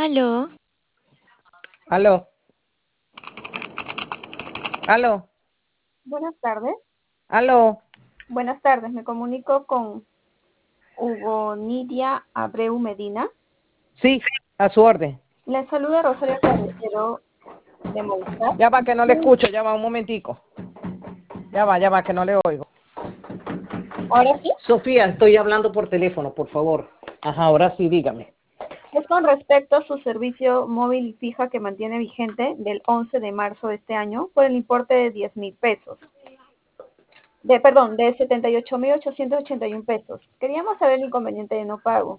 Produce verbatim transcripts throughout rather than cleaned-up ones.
Aló, Aló, aló, Buenas tardes. aló. Buenas tardes. Me comunico con Hugo Nidia Abreu Medina. Sí, a su orden. Le saluda Rosario Carretero de Movistar. Ya va, que no le escucho, ya va un momentico. Ya va, ya va, que no le oigo. Ahora sí, Sofía, estoy hablando por teléfono, por favor. Ajá, ahora sí, dígame. es con respecto a su servicio móvil y fija que mantiene vigente del once de marzo de este año por el importe de diez mil pesos. De, perdón, de setenta y ocho mil ochocientos ochenta y uno pesos. Queríamos saber el inconveniente de no pago.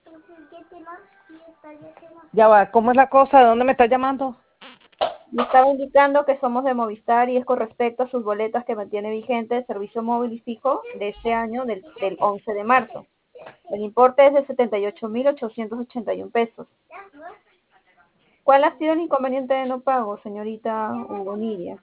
Ya va, ¿cómo es la cosa? ¿De dónde me está llamando? Le estaba indicando que somos de Movistar y es con respecto a sus boletas que mantiene vigente el servicio móvil y fijo de este año del, del once de marzo. El importe es de setenta y ocho mil ochocientos ochenta y uno pesos. ¿Cuál ha sido el inconveniente de no pago, señorita Hugo Nidia?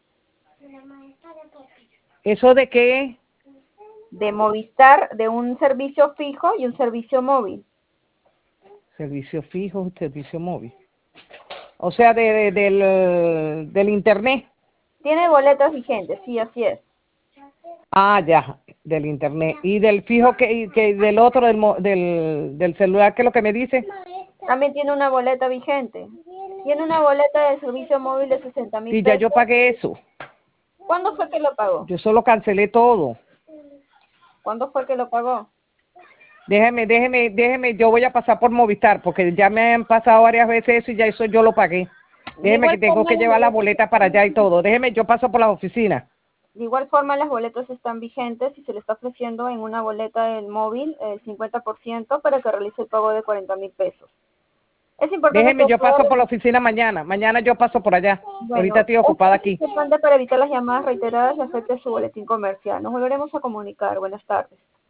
¿Eso de qué? De Movistar, de un servicio fijo y un servicio móvil. Servicio fijo, servicio móvil. O sea, de, de- del, del internet. Tiene boletas vigentes, sí, así es. Ah, ya, del internet. Y del fijo que, que del otro, del, mo- del, del celular, ¿qué es lo que me dice? También tiene una boleta vigente. Tiene una boleta de servicio móvil de sesenta mil Sí, ya yo pesos. pagué eso. ¿Cuándo fue que lo pagó? Yo solo cancelé todo. ¿Cuándo fue que lo pagó? Déjeme, déjeme, déjeme, yo voy a pasar por Movistar, porque ya me han pasado varias veces eso y ya eso yo lo pagué. De Déjeme igual que tengo forma, que las llevar la boletas boleta para están allá y vigentes. todo. Déjeme, yo paso por las oficinas. De igual forma, las boletas están vigentes y se le está ofreciendo en una boleta del móvil el cincuenta por ciento para que realice el pago de cuarenta mil pesos. Es importante Déjeme, que yo pueda... paso por la oficina mañana. Mañana yo paso por allá. Ahorita Bueno, estoy esto ocupada es aquí. importante para evitar las llamadas reiteradas y afecte su boletín comercial. Nos volveremos a comunicar. Buenas tardes.